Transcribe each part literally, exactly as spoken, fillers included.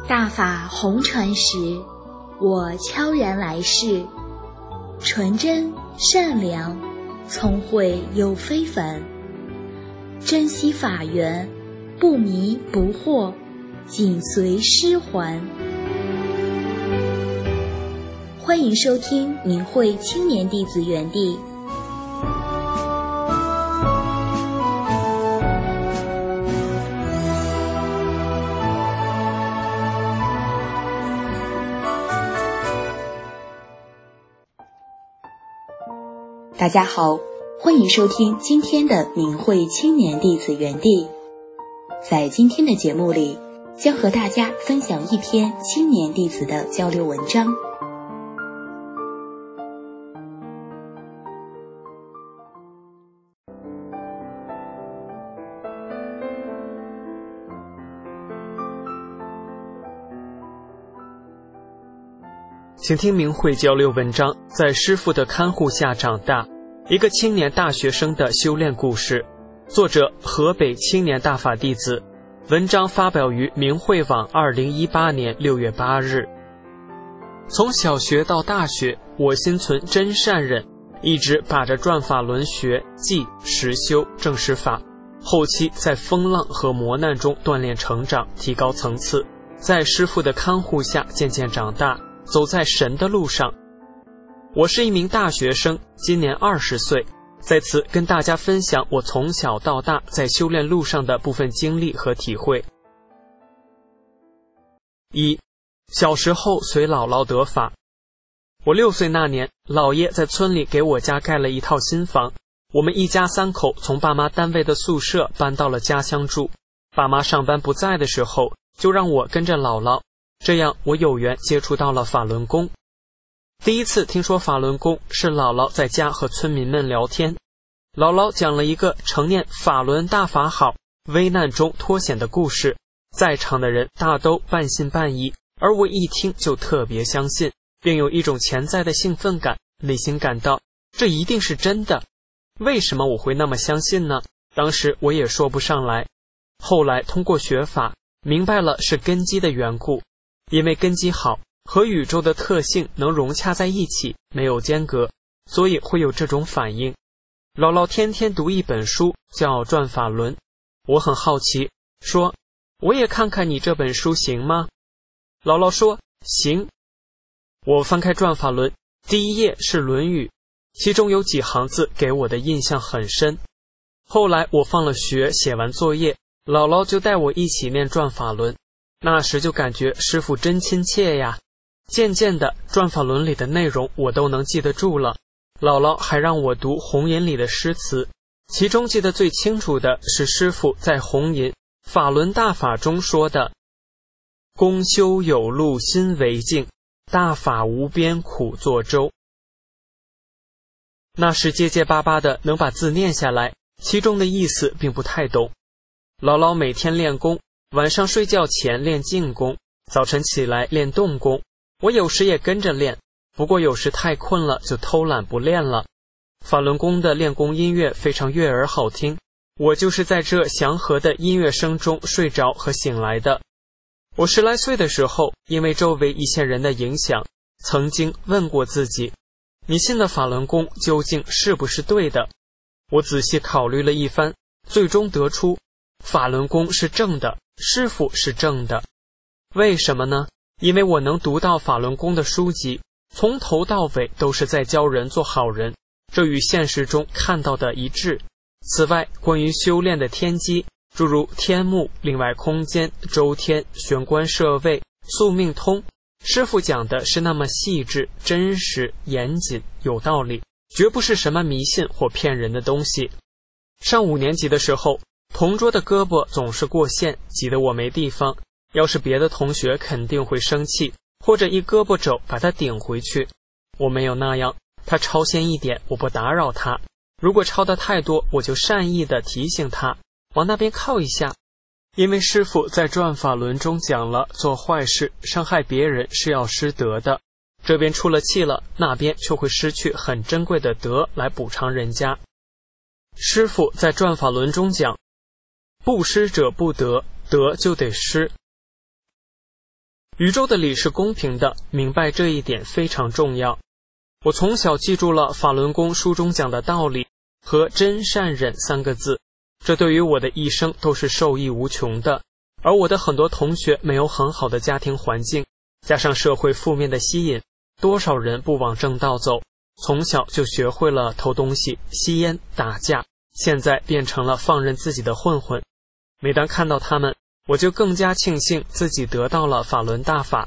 大法红传时，我悄然来世，纯真善良，聪慧又非凡，珍惜法缘，不迷不惑，紧随师还。欢迎收听明慧青年弟子园地。大家好，欢迎收听今天的明慧青年弟子园地。在今天的节目里，将和大家分享一篇青年弟子的交流文章。 请听明慧交流文章，在师父的看护下长大，一个青年大学生的修炼故事。作者河北青年大法弟子，文章发表于明慧网二零一八年六月八日。从小学到大学，我心存真善忍，一直把着转法轮学、记、实修、正实法，后期在风浪和磨难中锻炼成长，提高层次，在师父的看护下渐渐长大，走在神的路上。我是一名大学生，今年二十岁，在此跟大家分享我从小到大在修炼路上的部分经历和体会。一、小时候随姥姥得法。我六岁那年，姥爷在村里给我家盖了一套新房，我们一家三口从爸妈单位的宿舍搬到了家乡住。爸妈上班不在的时候，就让我跟着姥姥，这样我有缘接触到了法轮功。第一次听说法轮功是姥姥在家和村民们聊天，姥姥讲了一个承念法轮大法好，危难中脱险的故事，在场的人大都半信半疑，而我一听就特别相信，并有一种潜在的兴奋感，内心感到这一定是真的。为什么我会那么相信呢？当时我也说不上来。后来通过学法，明白了是根基的缘故，因为根基好，和宇宙的特性能融洽在一起，没有间隔，所以会有这种反应。姥姥天天读一本书，叫《转法轮》，我很好奇，说我也看看你这本书行吗？姥姥说行。我翻开《转法轮》，第一页是《论语》，其中有几行字给我的印象很深。后来我放了学，写完作业，姥姥就带我一起念《转法轮》，那时就感觉师父真亲切呀。渐渐的，转法轮里的内容我都能记得住了。姥姥还让我读红引里的诗词，其中记得最清楚的是师父在红引法轮大法中说的：公修有路心为镜，大法无边苦作舟。那时结结巴巴的能把字念下来，其中的意思并不太懂。姥姥每天练功，晚上睡觉前练静功，早晨起来练动功，我有时也跟着练，不过有时太困了就偷懒不练了。法轮功的练功音乐非常悦耳好听，我就是在这祥和的音乐声中睡着和醒来的。我十来岁的时候，因为周围一些人的影响，曾经问过自己，你信的法轮功究竟是不是对的？我仔细考虑了一番，最终得出法轮功是正的，师父是正的。为什么呢？因为我能读到法轮功的书籍，从头到尾都是在教人做好人，这与现实中看到的一致。此外，关于修炼的天机，诸如天目、另外空间、周天、玄关摄位、宿命通，师父讲的是那么细致、真实、严谨、有道理，绝不是什么迷信或骗人的东西。上五年级的时候，同桌的胳膊总是过线，挤得我没地方，要是别的同学肯定会生气，或者一胳膊肘把他顶回去。我没有那样，他超先一点，我不打扰他，如果超得太多，我就善意地提醒他往那边靠一下。因为师父在转法轮中讲了，做坏事伤害别人是要失德的，这边出了气了，那边却会失去很珍贵的德来补偿人家。师父在转法轮中讲，不施者不得，得就得施。 宇宙的理是公平的，明白这一点非常重要。我从小记住了法轮功书中讲的道理和真善忍三个字，这对于我的一生都是受益无穷的。而我的很多同学没有很好的家庭环境，加上社会负面的吸引，多少人不往正道走，从小就学会了偷东西、吸烟、打架，现在变成了放任自己的混混。每当看到他们，我就更加庆幸自己得到了法轮大法。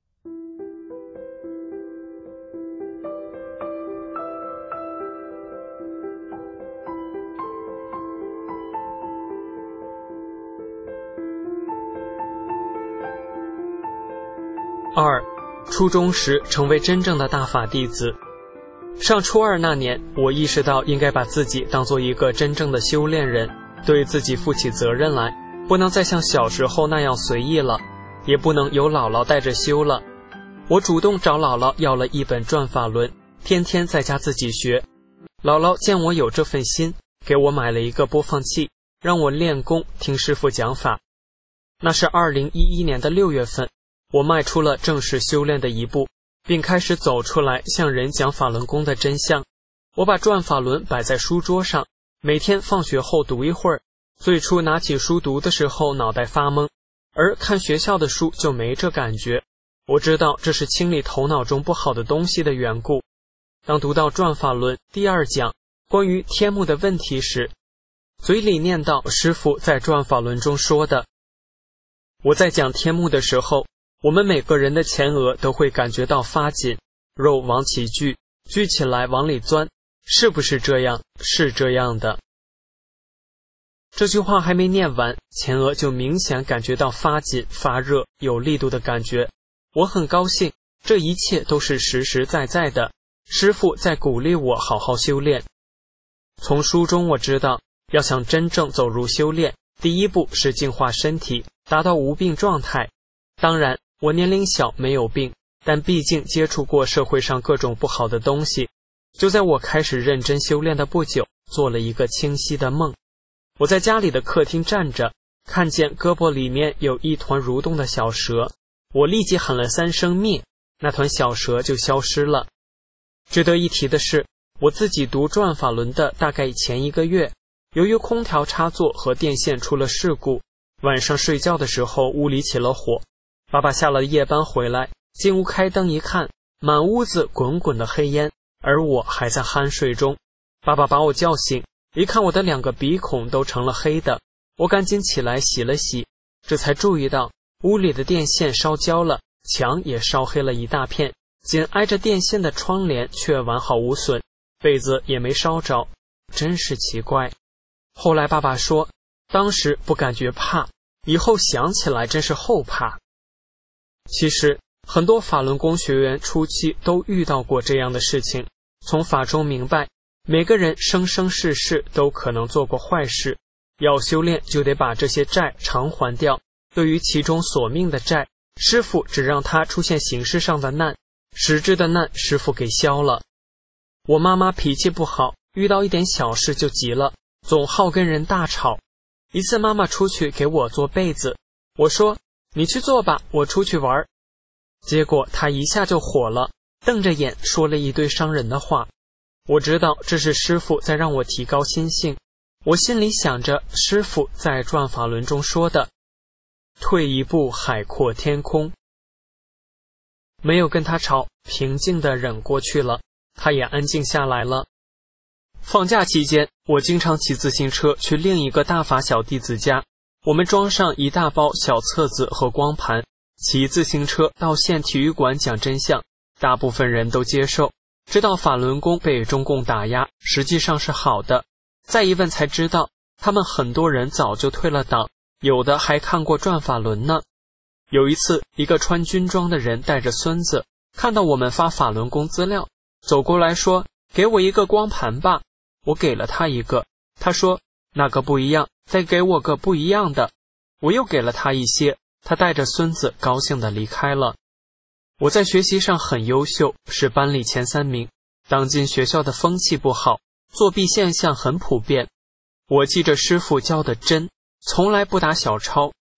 二，初中时成为真正的大法弟子。上初二那年，我意识到应该把自己当做一个真正的修炼人，对自己负起责任来，不能再像小时候那样随意了，也不能由姥姥带着修了。我主动找姥姥要了一本转法轮，天天在家自己学。姥姥见我有这份心，给我买了一个播放器，让我练功听师父讲法。那是二零一一年的六月份，我迈出了正式修炼的一步，并开始走出来向人讲法轮功的真相。我把转法轮摆在书桌上，每天放学后读一会儿。最初拿起书读的时候脑袋发懵，而看学校的书就没这感觉。我知道这是清理头脑中不好的东西的缘故。当读到转法轮第二讲关于天目的问题时，嘴里念到师父在转法轮中说的。我在讲天目的时候，我们每个人的前额都会感觉到发紧，肉往起聚，聚起来往里钻，是不是这样？是这样的。这句话还没念完，前额就明显感觉到发紧、发热、有力度的感觉。我很高兴，这一切都是实实在在的，师父在鼓励我好好修炼。从书中我知道，要想真正走入修炼，第一步是净化身体，达到无病状态。当然，我年龄小没有病，但毕竟接触过社会上各种不好的东西。就在我开始认真修炼的不久，做了一个清晰的梦。我在家里的客厅站着，看见胳膊里面有一团蠕动的小蛇，我立即喊了三声灭，那团小蛇就消失了。值得一提的是，我自己读转法轮的大概前一个月，由于空调插座和电线出了事故，晚上睡觉的时候屋里起了火。爸爸下了夜班回来，进屋开灯一看，满屋子滚滚的黑烟，而我还在酣睡中。爸爸把我叫醒，一看我的两个鼻孔都成了黑的，我赶紧起来洗了洗，这才注意到屋里的电线烧焦了，墙也烧黑了一大片，紧挨着电线的窗帘却完好无损，被子也没烧着，真是奇怪。后来爸爸说，当时不感觉怕，以后想起来真是后怕。其实很多法轮功学员初期都遇到过这样的事情，从法中明白，每个人生生世世都可能做过坏事，要修炼就得把这些债偿还掉。对于其中索命的债，师父只让他出现形式上的难，实质的难师父给消了。我妈妈脾气不好，遇到一点小事就急了，总好跟人大吵。一次妈妈出去给我做被子，我说你去做吧，我出去玩。结果她一下就火了，瞪着眼说了一堆伤人的话。我知道这是师父在让我提高心性，我心里想着师父在转法轮中说的，退一步海阔天空。没有跟他吵，平静地忍过去了，他也安静下来了。放假期间，我经常骑自行车去另一个大法小弟子家，我们装上一大包小册子和光盘，骑自行车到县体育馆讲真相，大部分人都接受，知道法轮功被中共打压实际上是好的。再一问才知道，他们很多人早就退了党，有的还看过转法轮呢。有一次，一个穿军装的人带着孙子，看到我们发法轮功资料，走过来说，给我一个光盘吧。我给了他一个，他说那个不一样，再给我个不一样的。我又给了他一些，他带着孙子高兴地离开了。我在学习上很优秀，是班里前三名。当今学校的风气不好，作弊现象很普遍。我记着师父教的真，从来不打小抄，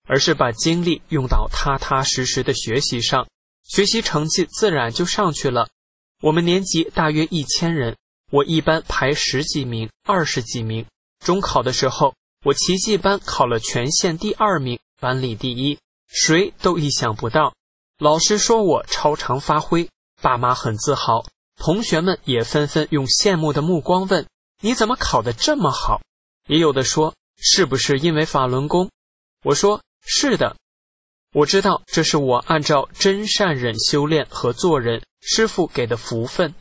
而是把精力用到踏踏实实的学习上，学习成绩自然就上去了。我们年级大约一千人，我一班排十几名、二十几名。中考的时候，我奇迹班考了全县第二名，班里第一，谁都意想不到。老师说我超常发挥，爸妈很自豪，同学们也纷纷用羡慕的目光问：你怎么考得这么好？也有的说：是不是因为法轮功？我说：是的。我知道这是我按照真善忍修炼和做人，师父给的福分。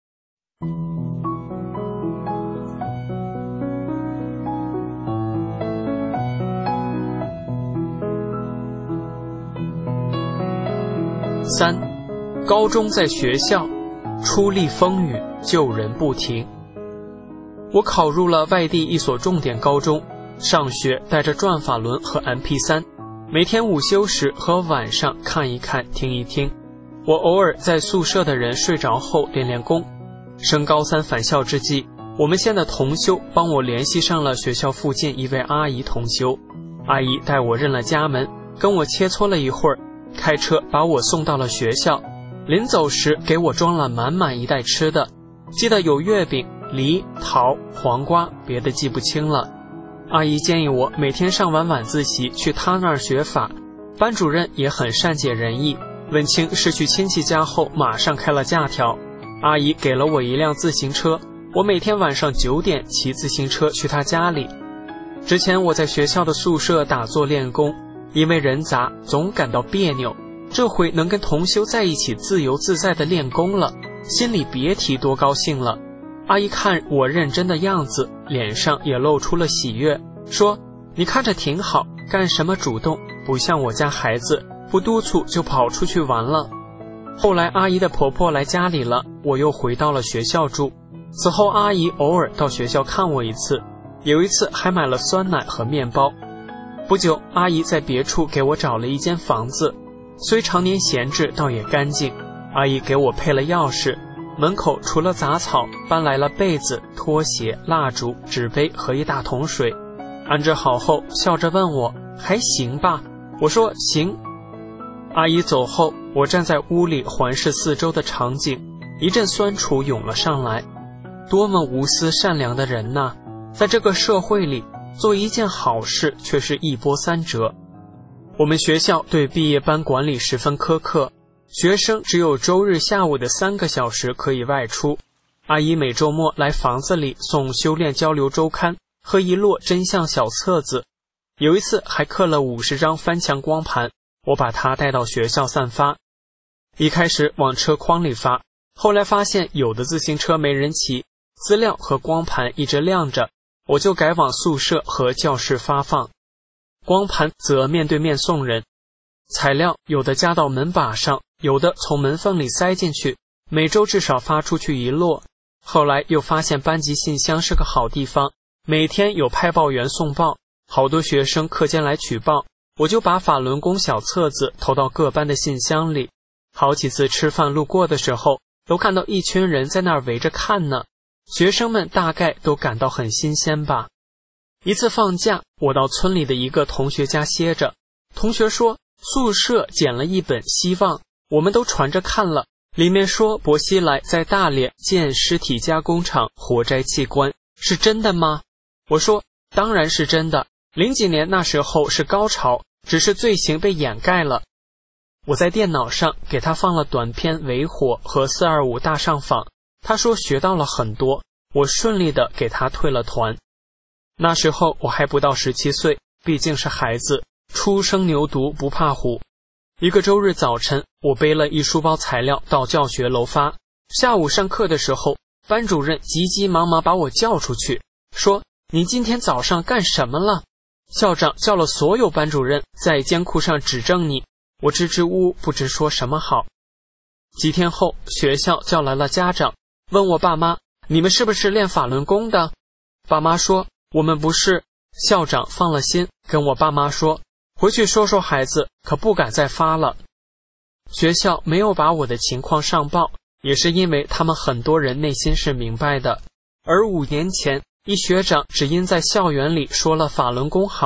三，高中在学校，出力风雨，救人不停。我考入了外地一所重点高中，上学带着转法轮和 M P 三， 每天午休时和晚上看一看听一听。我偶尔在宿舍的人睡着后练练功。升高三返校之际，我们县的同修帮我联系上了学校附近一位阿姨同修。阿姨带我认了家门，跟我切磋了一会儿，开车把我送到了学校。临走时给我装了满满一袋吃的，记得有月饼、梨、桃、黄瓜，别的记不清了。阿姨建议我每天上完晚自习去她那儿学法，班主任也很善解人意，问清是去亲戚家后马上开了假条。阿姨给了我一辆自行车，我每天晚上九点骑自行车去她家里。之前我在学校的宿舍打坐练功，因为人杂总感到别扭，这回能跟同修在一起自由自在地练功了，心里别提多高兴了。阿姨看我认真的样子，脸上也露出了喜悦，说：你看着挺好，干什么主动，不像我家孩子，不督促就跑出去玩了。后来阿姨的婆婆来家里了，我又回到了学校住。此后阿姨偶尔到学校看我一次，有一次还买了酸奶和面包。不久，阿姨在别处给我找了一间房子，虽常年闲置，倒也干净。阿姨给我配了钥匙，门口除了杂草，搬来了被子、拖鞋、蜡烛、纸杯和一大桶水。安置好后，笑着问我：还行吧？我说行。阿姨走后，我站在屋里环视四周的场景，一阵酸楚涌了上来。多么无私善良的人呐！在这个社会里，做一件好事却是一波三折。我们学校对毕业班管理十分苛刻，学生只有周日下午的三个小时可以外出。阿姨每周末来房子里送修炼交流周刊和一摞真相小册子，有一次还刻了五十张翻墙光盘，我把它带到学校散发。一开始往车筐里发，后来发现有的自行车没人骑，资料和光盘一直亮着，我就改往宿舍和教室发放。光盘则面对面送人，材料有的夹到门把上，有的从门缝里塞进去，每周至少发出去一摞。后来又发现班级信箱是个好地方，每天有派报员送报，好多学生课间来取报，我就把法轮功小册子投到各班的信箱里。好几次吃饭路过的时候，都看到一群人在那儿围着看呢，学生们大概都感到很新鲜吧。一次放假，我到村里的一个同学家歇着，同学说宿舍捡了一本《希望》，我们都传着看了，里面说薄熙来在大连建尸体加工厂活摘器官，是真的吗？我说当然是真的，零几年那时候是高潮，只是罪行被掩盖了。我在电脑上给他放了短篇《维火》和四二五大上访，他说学到了很多，我顺利的给他退了团。那时候我还不到十七岁，毕竟是孩子，初生牛犊不怕虎。一个周日早晨，我背了一书包材料到教学楼发，下午上课的时候，班主任急急忙忙把我叫出去，说你今天早上干什么了？校长叫了所有班主任在监库上指证你。我支支吾吾不知说什么好。几天后，学校叫来了家长，问我爸妈，你们是不是练法轮功的？爸妈说我们不是。校长放了心，跟我爸妈说回去说说孩子，可不敢再发了。学校没有把我的情况上报，也是因为他们很多人内心是明白的。而五年前，一学长只因在校园里说了法轮功好，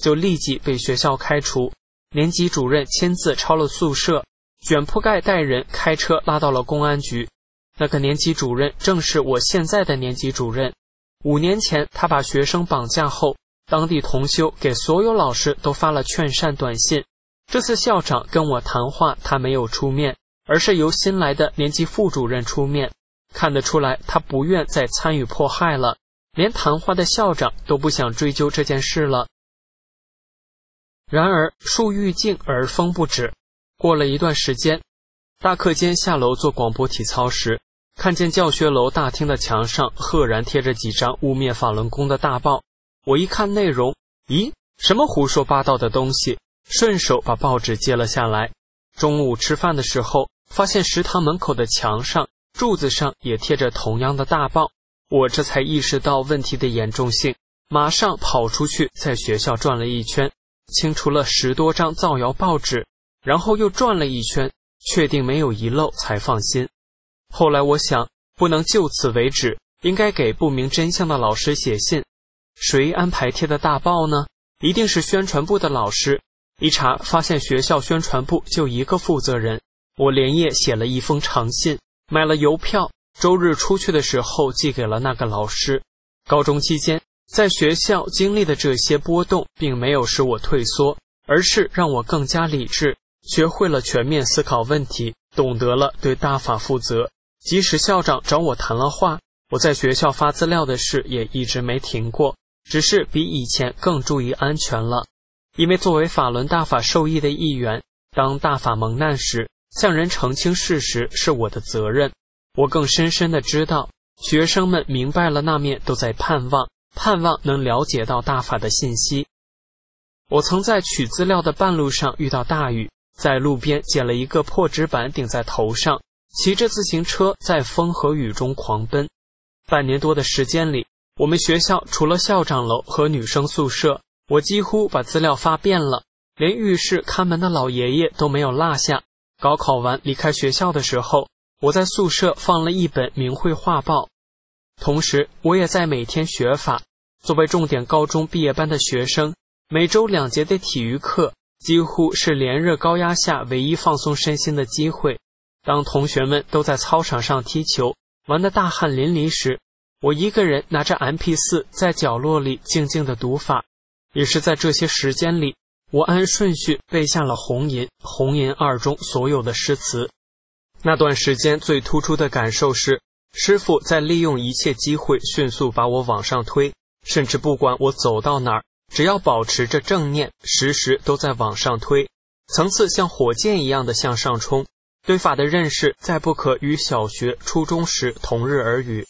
就立即被学校开除。年级主任亲自抄了宿舍，卷铺盖带人开车拉到了公安局。那个年级主任正是我现在的年级主任。五年前他把学生绑架后，当地同修给所有老师都发了劝善短信。这次校长跟我谈话，他没有出面，而是由新来的年级副主任出面。看得出来他不愿再参与迫害了，连谈话的校长都不想追究这件事了。然而树欲静而风不止，过了一段时间，大课间下楼做广播体操时，看见教学楼大厅的墙上赫然贴着几张污蔑法轮功的大报。我一看内容，咦，什么胡说八道的东西，顺手把报纸揭了下来。中午吃饭的时候，发现食堂门口的墙上、柱子上也贴着同样的大报，我这才意识到问题的严重性，马上跑出去在学校转了一圈，清除了十多张造谣报纸，然后又转了一圈，确定没有遗漏才放心。后来我想，不能就此为止，应该给不明真相的老师写信。谁安排贴的大报呢？一定是宣传部的老师。一查发现学校宣传部就一个负责人，我连夜写了一封长信，买了邮票，周日出去的时候寄给了那个老师。高中期间在学校经历的这些波动并没有使我退缩，而是让我更加理智，学会了全面思考问题，懂得了对大法负责。即使校长找我谈了话，我在学校发资料的事也一直没停过，只是比以前更注意安全了。因为作为法轮大法受益的一员，当大法蒙难时，向人澄清事实是我的责任。我更深深地知道，学生们明白了那面都在盼望，盼望能了解到大法的信息。我曾在取资料的半路上遇到大雨，在路边捡了一个破纸板顶在头上，骑着自行车在风和雨中狂奔。半年多的时间里，我们学校除了校长楼和女生宿舍，我几乎把资料发遍了，连浴室看门的老爷爷都没有落下。高考完离开学校的时候，我在宿舍放了一本明慧画报。同时我也在每天学法。作为重点高中毕业班的学生，每周两节的体育课几乎是连日高压下唯一放松身心的机会。当同学们都在操场上踢球，玩得大汗淋漓时，我一个人拿着 M P 四 在角落里静静地读法。也是在这些时间里，我按顺序背下了红银、红银二中所有的诗词。那段时间最突出的感受是，师父在利用一切机会迅速把我往上推，甚至不管我走到哪儿，只要保持着正念，时时都在往上推，层次像火箭一样的向上冲，对法的认识再不可与小学、初中时同日而语。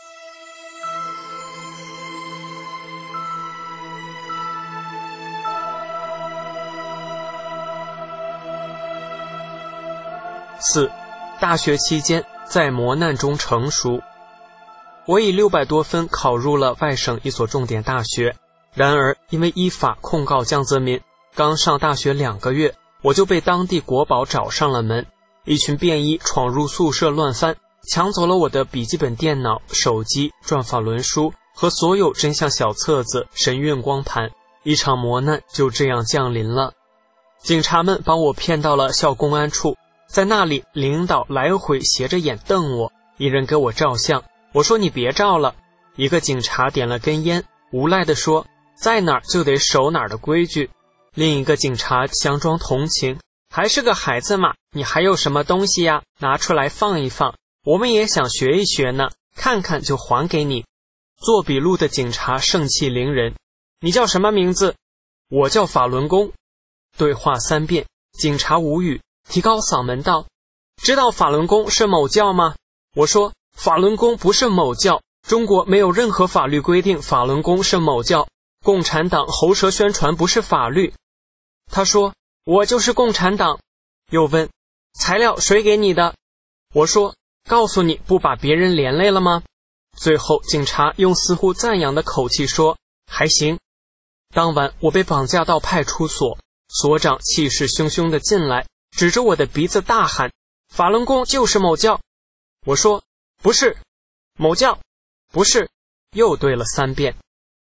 四、大学期间在磨难中成熟。我以六百多分考入了外省一所重点大学，然而因为依法控告江泽民，刚上大学两个月，我就被当地国保找上了门。一群便衣闯入宿舍乱翻，抢走了我的笔记本电脑、手机、转法轮书和所有真相小册子、神韵光盘。一场磨难就这样降临了。警察们把我骗到了校公安处，在那里领导来回斜着眼瞪我，一人给我照相。我说你别照了。一个警察点了根烟，无赖地说，在哪儿就得守哪儿的规矩。另一个警察强装同情，还是个孩子嘛，你还有什么东西呀？拿出来放一放，我们也想学一学呢，看看就还给你。做笔录的警察盛气凌人，你叫什么名字？我叫法轮功。对话三遍，警察无语，提高嗓门道，知道法轮功是某教吗？我说，法轮功不是某教，中国没有任何法律规定法轮功是某教，共产党喉舌宣传不是法律。他说，我就是共产党。又问，材料谁给你的？我说，告诉你不把别人连累了吗？最后警察用似乎赞扬的口气说，还行。当晚我被绑架到派出所，所长气势汹汹地进来，指着我的鼻子大喊，法轮功就是某教。我说，不是。某教，不是。又对了三遍。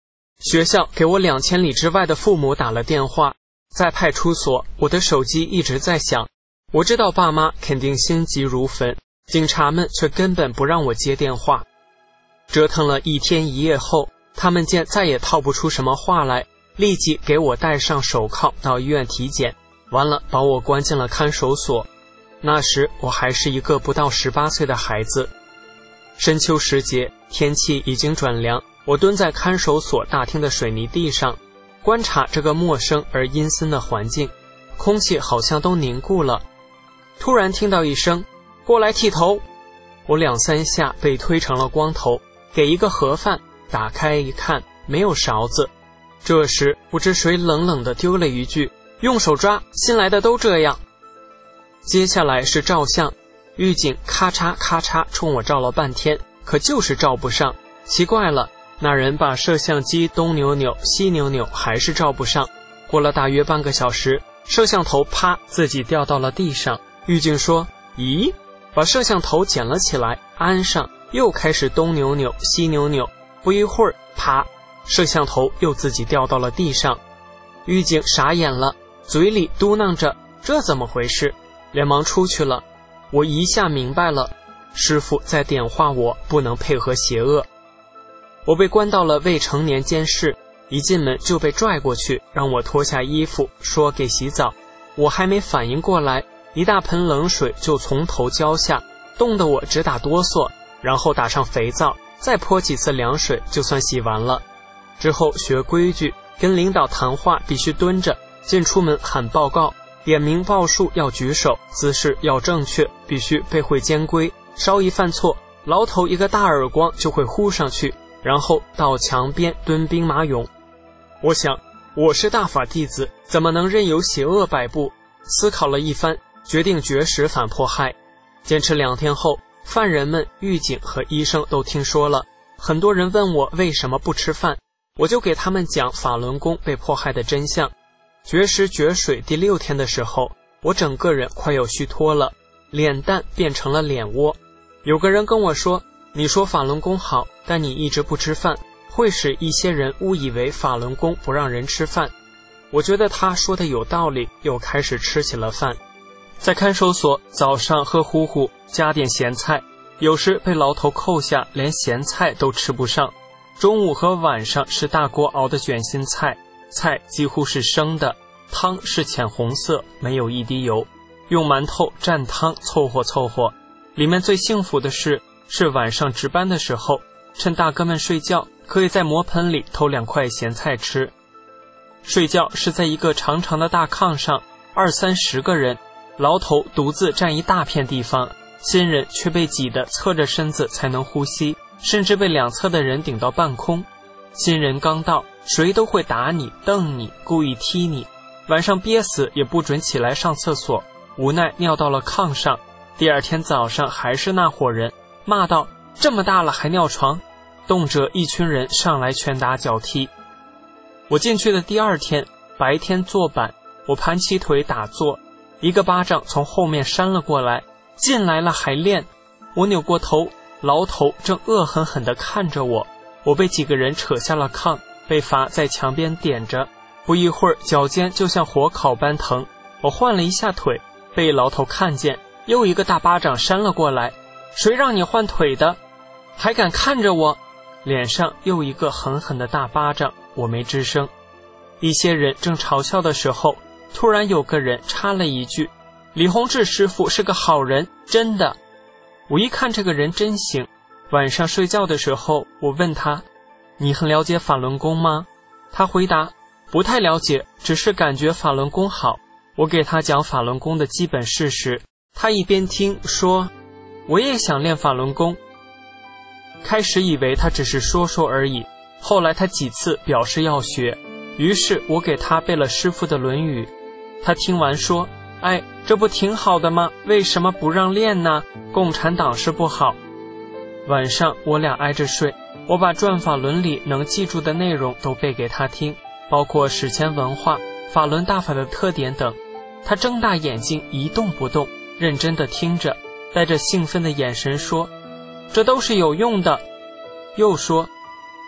学校给我两千里之外的父母打了电话，在派出所，我的手机一直在响。我知道爸妈肯定心急如焚，警察们却根本不让我接电话。折腾了一天一夜后，他们见再也套不出什么话来，立即给我戴上手铐到医院体检，完了把我关进了看守所。那时我还是一个不到十八岁的孩子。深秋时节，天气已经转凉，我蹲在看守所大厅的水泥地上，观察这个陌生而阴森的环境，空气好像都凝固了。突然听到一声过来剃头，我两三下被推成了光头，给一个盒饭，打开一看没有勺子。这时不知谁冷冷地丢了一句，用手抓，新来的都这样。接下来是照相，狱警咔嚓咔嚓冲我照了半天，可就是照不上。奇怪了，那人把摄像机东扭扭西扭扭，还是照不上。过了大约半个小时，摄像头啪自己掉到了地上。狱警说，咦，把摄像头捡了起来安上，又开始东扭扭西扭扭，不一会儿啪，摄像头又自己掉到了地上。狱警傻眼了，嘴里嘟囔着这怎么回事，连忙出去了。我一下明白了，师傅在点化我不能配合邪恶。我被关到了未成年监室，一进门就被拽过去，让我脱下衣服，说给洗澡。我还没反应过来，一大盆冷水就从头浇下，冻得我直打哆嗦，然后打上肥皂，再泼几次凉水就算洗完了。之后学规矩，跟领导谈话必须蹲着，进出门喊报告，点名报数要举手，姿势要正确，必须背会监规，稍一犯错，牢头一个大耳光就会呼上去，然后到墙边蹲兵马俑。我想，我是大法弟子，怎么能任由邪恶摆布？思考了一番，决定绝食反迫害。坚持两天后，犯人们、狱警和医生都听说了，很多人问我为什么不吃饭，我就给他们讲法轮功被迫害的真相。绝食绝水第六天的时候，我整个人快要虚脱了，脸蛋变成了脸窝。有个人跟我说，你说法轮功好，但你一直不吃饭，会使一些人误以为法轮功不让人吃饭。我觉得他说的有道理，又开始吃起了饭。在看守所，早上喝糊糊，加点咸菜，有时被牢头扣下，连咸菜都吃不上。中午和晚上是大锅熬的卷心菜，菜几乎是生的，汤是浅红色，没有一滴油，用馒头蘸汤凑合凑合。里面最幸福的是，是晚上值班的时候，趁大哥们睡觉，可以在磨盆里偷两块咸菜吃。睡觉是在一个长长的大炕上，二三十个人，牢头独自占一大片地方，新人却被挤得侧着身子才能呼吸，甚至被两侧的人顶到半空。新人刚到，谁都会打你、瞪你、故意踢你，晚上憋死也不准起来上厕所，无奈尿到了炕上。第二天早上还是那伙人，骂道：这么大了还尿床，动辄一群人上来拳打脚踢。我进去的第二天，白天坐板，我盘起腿打坐，一个巴掌从后面扇了过来，进来了还练。我扭过头，牢头正恶狠狠地看着我，我被几个人扯下了炕，被罚在墙边点着，不一会儿脚尖就像火烤般疼。我换了一下腿，被牢头看见，又一个大巴掌扇了过来，谁让你换腿的，还敢看着我？脸上又一个狠狠的大巴掌，我没吱声。一些人正嘲笑的时候，突然有个人插了一句：李洪志师傅是个好人，真的。我一看这个人真行。晚上睡觉的时候，我问他：你很了解法轮功吗？他回答：不太了解，只是感觉法轮功好。我给他讲法轮功的基本事实，他一边听说：我也想练法轮功。开始以为他只是说说而已，后来他几次表示要学，于是我给他背了师父的《论语》。他听完说：哎，这不挺好的吗？为什么不让练呢？共产党是不好。晚上我俩挨着睡，我把转法轮里能记住的内容都背给他听，包括史前文化、法轮大法的特点等。他睁大眼睛一动不动，认真地听着，带着兴奋的眼神说：这都是有用的。又说：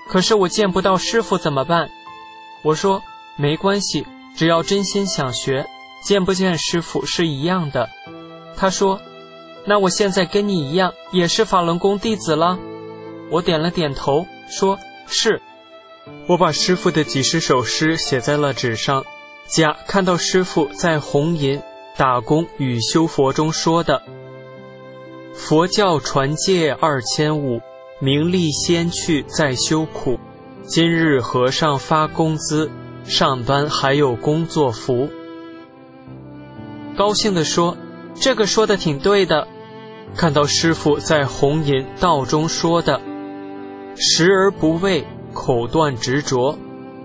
可是我见不到师傅怎么办？我说没关系，只要真心想学，见不见师傅是一样的。他说，那我现在跟你一样，也是法轮功弟子了。我点了点头，说是。我把师傅的几十首诗写在了纸上。甲看到师傅在红银打工与修佛中说的，佛教传戒二千五，名利先去再修苦，今日和尚发工资，上班还有工作服。高兴地说，这个说的挺对的。看到师傅在红银道中说的，食而不为，口断执着，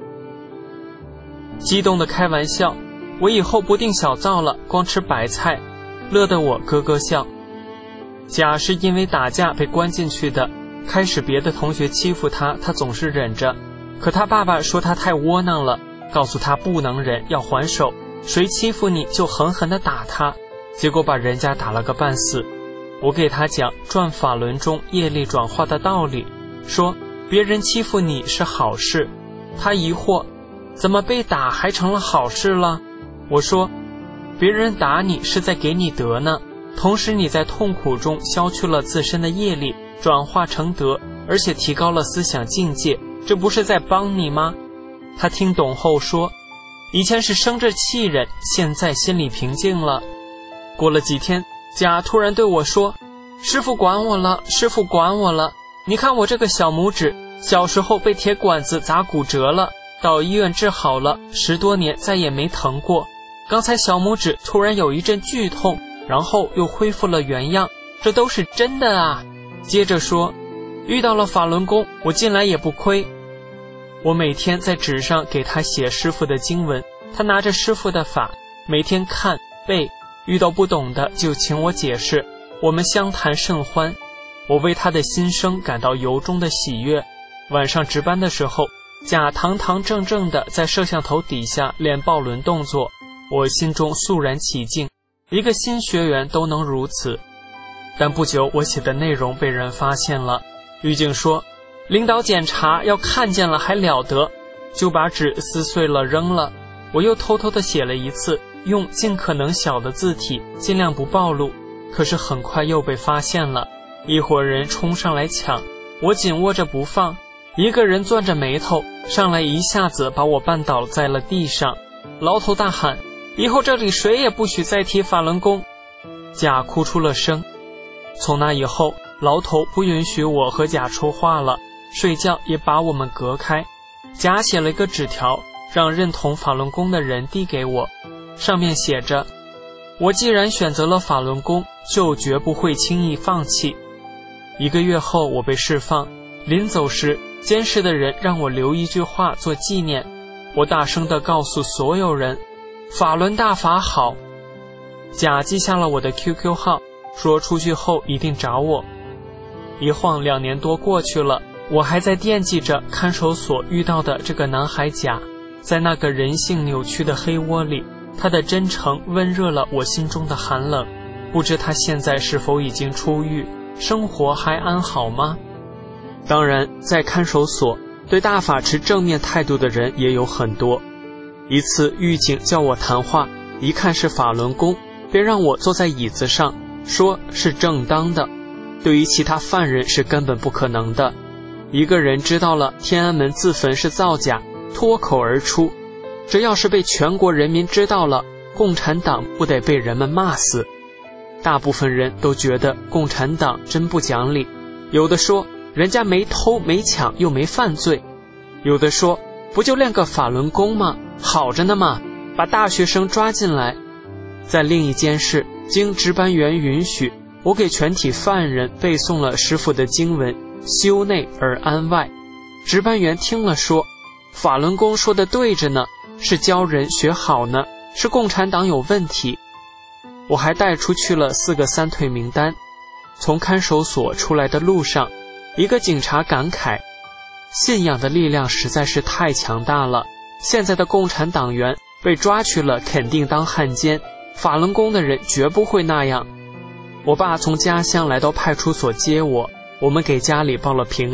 激动地开玩笑，我以后不定小灶了，光吃白菜，乐得我咯咯笑。甲是因为打架被关进去的，开始别的同学欺负他，他总是忍着，可他爸爸说他太窝囊了，告诉他不能忍，要还手，谁欺负你就狠狠地打他，结果把人家打了个半死。我给他讲转法轮中业力转化的道理，说别人欺负你是好事。他疑惑，怎么被打还成了好事了？我说，别人打你是在给你德呢，同时你在痛苦中消去了自身的业力，转化成德，而且提高了思想境界，这不是在帮你吗？他听懂后说，以前是生着气忍，现在心里平静了。过了几天，甲突然对我说，师父管我了，师父管我了，你看我这个小拇指，小时候被铁管子砸骨折了，到医院治好了，十多年再也没疼过。刚才小拇指突然有一阵剧痛，然后又恢复了原样，这都是真的啊。接着说，遇到了法轮功，我进来也不亏。我每天在纸上给他写师父的经文，他拿着师父的法，每天看背，遇到不懂的就请我解释，我们相谈甚欢。我为他的心声感到由衷的喜悦。晚上值班的时候，甲堂堂正正地在摄像头底下练抱轮动作，我心中肃然起敬，一个新学员都能如此。但不久我写的内容被人发现了，狱警说，领导检查要看见了还了得，就把纸撕碎了扔了。我又偷偷地写了一次，用尽可能小的字体，尽量不暴露，可是很快又被发现了。一伙人冲上来抢，我紧握着不放，一个人攥着眉头上来，一下子把我绊倒在了地上。牢头大喊，以后这里谁也不许再提法轮功。甲哭出了声。从那以后，牢头不允许我和甲说话了，睡觉也把我们隔开。甲写了一个纸条，让认同法轮功的人递给我，上面写着，我既然选择了法轮功，就绝不会轻易放弃。一个月后我被释放，临走时监视的人让我留一句话做纪念，我大声地告诉所有人，法轮大法好。甲记下了我的 Q Q 号，说出去后一定找我。一晃两年多过去了，我还在惦记着看守所遇到的这个男孩甲，在那个人性扭曲的黑窝里，他的真诚温热了我心中的寒冷。不知他现在是否已经出狱，生活还安好吗？当然，在看守所对大法持正面态度的人也有很多。一次狱警叫我谈话，一看是法轮功，便让我坐在椅子上，说是正当的，对于其他犯人是根本不可能的。一个人知道了天安门自焚是造假，脱口而出，这要是被全国人民知道了，共产党不得被人们骂死。大部分人都觉得共产党真不讲理，有的说人家没偷没抢又没犯罪，有的说不就练个法轮功吗，好着呢嘛，把大学生抓进来。在另一间室，经值班员允许，我给全体犯人背诵了师父的经文，修内而安外。值班员听了说，法轮功说的对着呢，是教人学好呢，是共产党有问题。我还带出去了四个三退名单。从看守所出来的路上，一个警察感慨，信仰的力量实在是太强大了，现在的共产党员被抓去了肯定当汉奸，法轮功的人绝不会那样。我爸从家乡来到派出所接我，我们给家里报了平安，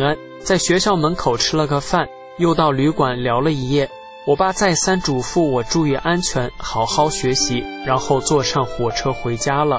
在学校门口吃了个饭，又到旅馆聊了一夜。我爸再三嘱咐我注意安全，好好学习，然后坐上火车回家了。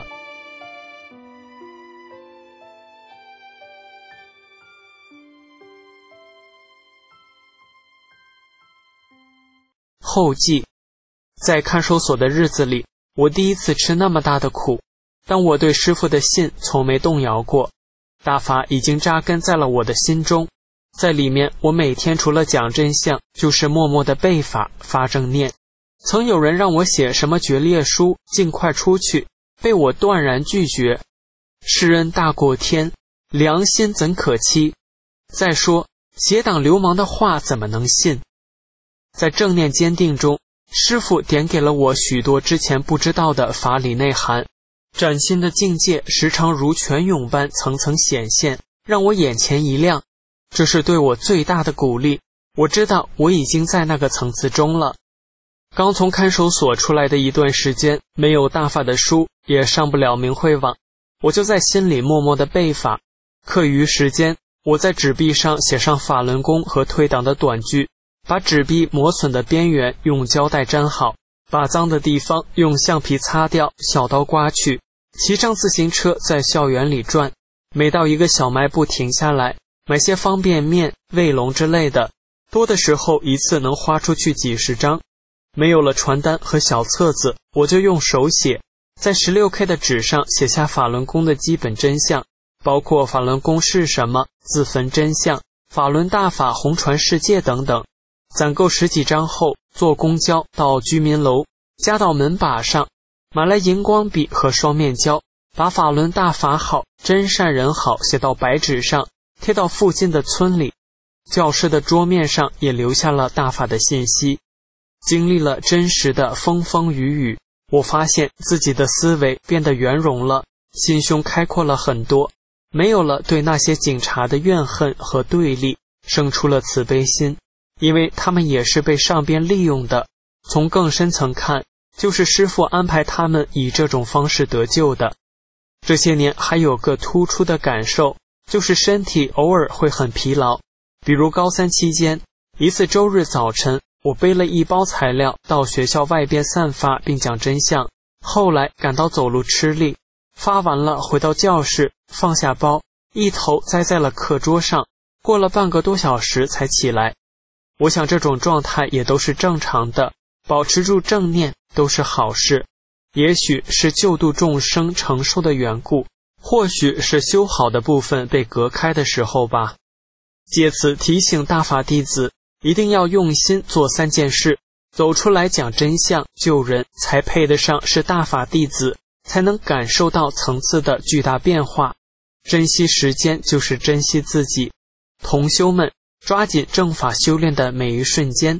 后记，在看守所的日子里，我第一次吃那么大的苦，但我对师父的信从没动摇过。大法已经扎根在了我的心中，在里面我每天除了讲真相，就是默默的背法发正念。曾有人让我写什么决裂书，尽快出去，被我断然拒绝。世恩大过天，良心怎可欺？再说邪党流氓的话怎么能信？在正念坚定中，师父点给了我许多之前不知道的法理内涵，崭新的境界时常如泉涌般层层显现，让我眼前一亮。这是对我最大的鼓励，我知道我已经在那个层次中了。刚从看守所出来的一段时间，没有大法的书，也上不了明慧网，我就在心里默默的背法。课余时间，我在纸壁上写上法轮功和退档的短句，把纸壁磨损的边缘用胶带粘好，把脏的地方用橡皮擦掉，小刀刮去，骑上自行车在校园里转，每到一个小卖部停下来，买些方便面、卫龙之类的，多的时候一次能花出去几十张。没有了传单和小册子，我就用手写，在 十六K 的纸上写下法轮功的基本真相，包括法轮功是什么、自焚真相、法轮大法红传世界等等。攒够十几张后，坐公交到居民楼，夹到门把上，买来荧光笔和双面胶，把法轮大法好、真善人好写到白纸上，贴到附近的村里。教室的桌面上也留下了大法的信息。经历了真实的风风雨雨，我发现自己的思维变得圆融了，心胸开阔了很多，没有了对那些警察的怨恨和对立，生出了慈悲心，因为他们也是被上边利用的。从更深层看，就是师父安排他们以这种方式得救的。这些年还有个突出的感受，就是身体偶尔会很疲劳。比如高三期间，一次周日早晨，我背了一包材料到学校外边散发并讲真相，后来感到走路吃力，发完了回到教室，放下包，一头栽在了课桌上，过了半个多小时才起来。我想这种状态也都是正常的，保持住正念都是好事。也许是救度众生承受的缘故，或许是修好的部分被隔开的时候吧。借此提醒大法弟子，一定要用心做三件事，走出来讲真相救人，才配得上是大法弟子，才能感受到层次的巨大变化。珍惜时间就是珍惜自己，同修们抓紧正法修炼的每一瞬间。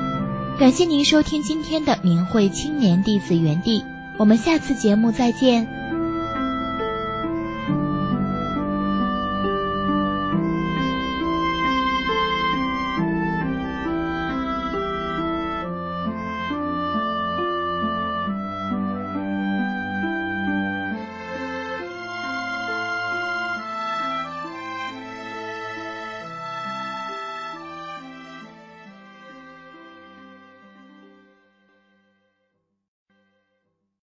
感谢您收听今天的明慧青年弟子园地，我们下次节目再见。